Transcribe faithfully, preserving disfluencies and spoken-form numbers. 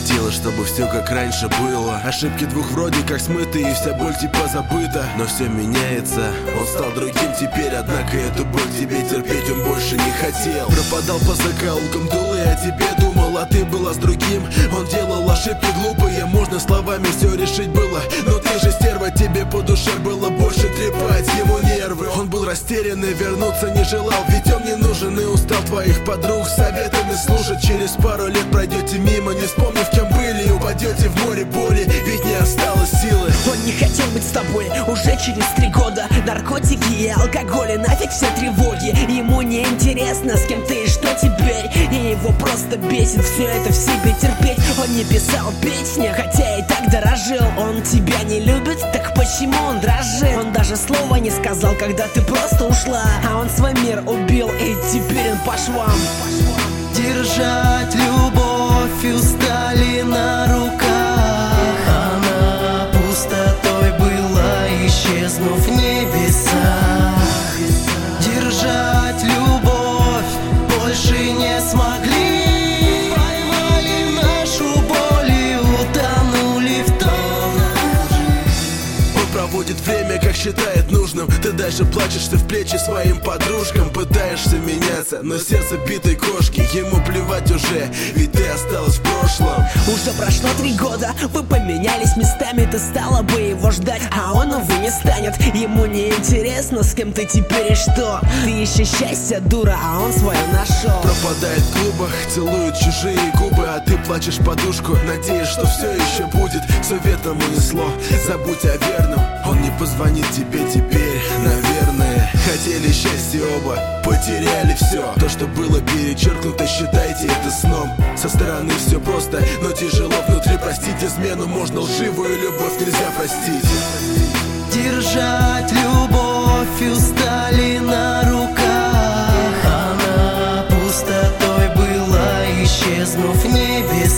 Хотелось, чтобы все как раньше было. Ошибки двух вроде как смыты, и вся боль типа забыта. Но все меняется, он стал другим теперь. Однако эту боль тебе терпеть он больше не хотел. Пропадал по закоулкам, дул, я о тебе думал, а ты была с другим. Он делал ошибки глупые, можно словами все решить было. Но ты же стерва, тебе по душе было больше трепать ему нервы. Он был растерян и вернуться не желал, ведь он не нужен и устал твоих подруг советами слушать. Через пару лет пройдете мимо, не вспомнив, кем были, и упадете в море боли, ведь не осталось силы. Он не хотел быть с тобой уже через три года. Наркотики и алкоголь, и нафиг все тревоги. Ему не интересно, с кем ты и что теперь. И его просто бесит все это в себе терпеть. Он не писал песни, хотя и так дорожил. Он тебя не любит, так почему он дрожит? Он даже слова не сказал, когда ты просто ушла. А он свой мир убил, и теперь он по швам. Держать любовь устали на руках. Она пустотой была, исчезнув в небесах. Держать любовь больше не смогли. Поймали нашу боль и утонули в том. Он проводит время, как считает нужным. Ты дальше плачешь ты в плечи своим подружкам. Пытаешься меняться, но сердце битой кошки. Ему плевать уже, ведь ты осталась в прошлом. Уже прошло три года, вы поменялись местами. Ты стала бы его ждать, а он, увы, не станет. Ему не интересно, с кем ты теперь и что. Ты ищешь счастья, дура, а он свое нашел. Пропадает в клубах, целует чужие губы, а ты плачешь в подушку, надеясь, что все еще будет. Все ветром унесло, забудь о верном. Он не позвонит тебе теперь, наверное. Хотели счастья оба, потеряли все. То, что было перечеркнуто, считайте это сном. Со стороны все просто, но тяжело внутри. Простить измену можно, лживую любовь нельзя простить. Держать любовь устали на руках. Она пустотой была, исчезнув в небесах.